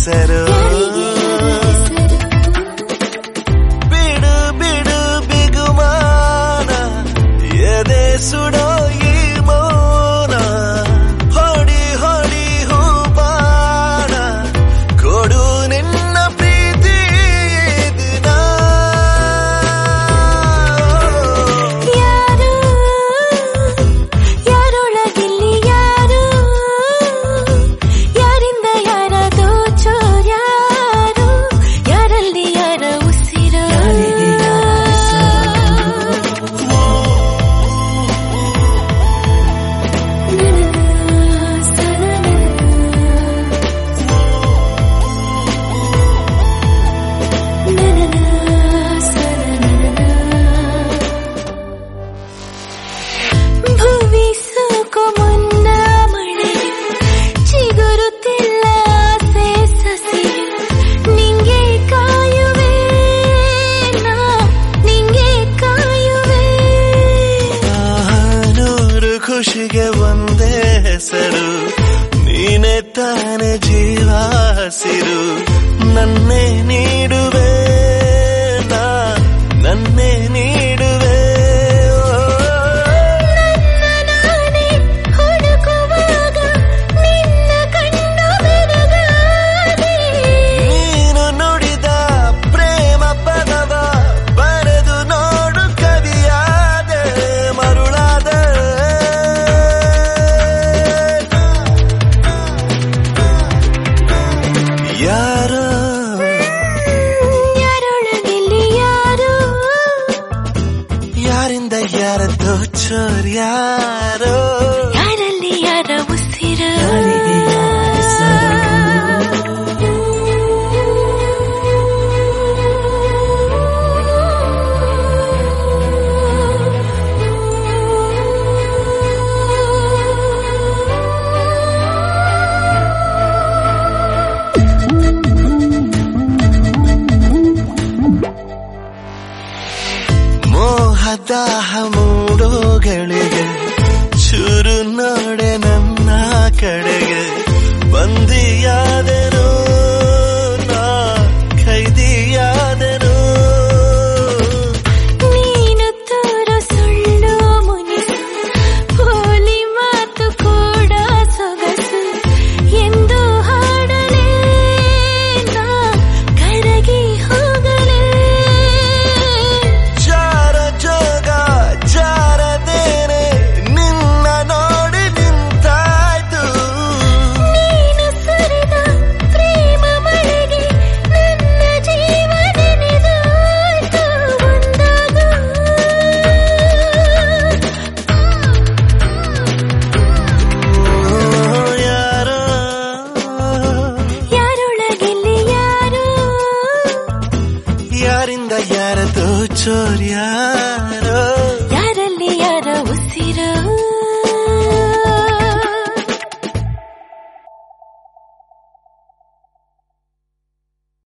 ಹೆಸರು ಬಿಡು ಬಿಡು ಬಿಗುಮಾನ ಎದೆ ಸುಡೋ ಈ ಮೌನ ಹೊಡಿ ಹೊಡಿ ಹೂಬಾಣ ಕೊಡು ನಿನ್ನ ಪ್ರೀತಿ ದಿನ ಯಾರು ಯಾರೊಳಗಿಲ್ಲಿ ಯಾರು ಯಾರಿಂದ ಯಾರ ದೋಚೋರ್ ಯಾರು ಯಾರಲ್ಲಿ ಯಾರ ಉಸಿರು ಭುವಿ ಸೋಕೋ ಮುನ್ನ ಮಳೆ ಚಿಗುರುತ್ತಿಲ್ಲ ಆಸೆ ಸಸಿ ನಿಂಗೆ ಕಾಯುವೆ ನಾ ನಿಂಗೆ ಕಾಯುವೆ ನೂರು ಖುಷಿಗೆ ಒಂದೇ ಹೆಸರು ನೀನೆ ತಾನೆ ಜೀವ ಹಸಿರು ನನ್ನೇ ನೀಡುವೆ ನಾ ನನ್ನೇ ನೀಡುವೆ ನಾನೇ ಹುಡುಕುವಾಗ ನಿನ್ನ ಕಣ್ಣು ಬೆರಗಾದೆ ನೀನು ನುಡಿದ ಪ್ರೇಮ ಪದವ ಬರೆದು ನೋಡು ಕವಿಯಾದೆ ಮರುಳಾದೆ ಯಾರೋ ಯಾರೊಳಗಿಲ್ಲಿ ಯಾರು ಯಾರಿಂದ ಯಾರ ದೋಚೋರ್ ಯಾರೋ ಯಾರಲ್ಲಿ ಯಾರ ಉಸಿರು ಮೋಹದಾಹ ಮೂಡೋಗಳಿಗೆ ಚೂರು ನೋಡೆ ನನ್ನ ಕಡೆಗೆ ಬಂದಿಯಾದೆನು ನಾ ಖೈದಿಯಾದೆನು ನೀನು ತೋರೋ ಸುಳ್ಳು ಮುನಿಸು ಪೋಲಿ ಮಾತು ಕೂಡ ಸೊಗಸು ಎಂದು ಹಾಡಲೇ ನಾ ಕರಗಿ ಹೋಗಲೇ ಜಾರ ಜೋಗ ಜಾರದೇನೆ ನಿನ್ನ ನೋಡಿ ನಿಂತಾಯ್ತು ನೀನು ಸುರಿದ ಪ್ರೇಮ ಮಳೆಗೆ ನನ್ನ ಜೀವ ನೆನೆದಾಯ್ತು ಒಂದಾಗು ಯಾರೋ ಯಾರೊಳಗಿಲ್ಲಿ ಯಾರು ಯಾರಿಂದ ಯಾರ ದೋಚೋರ್ ಯಾರೋ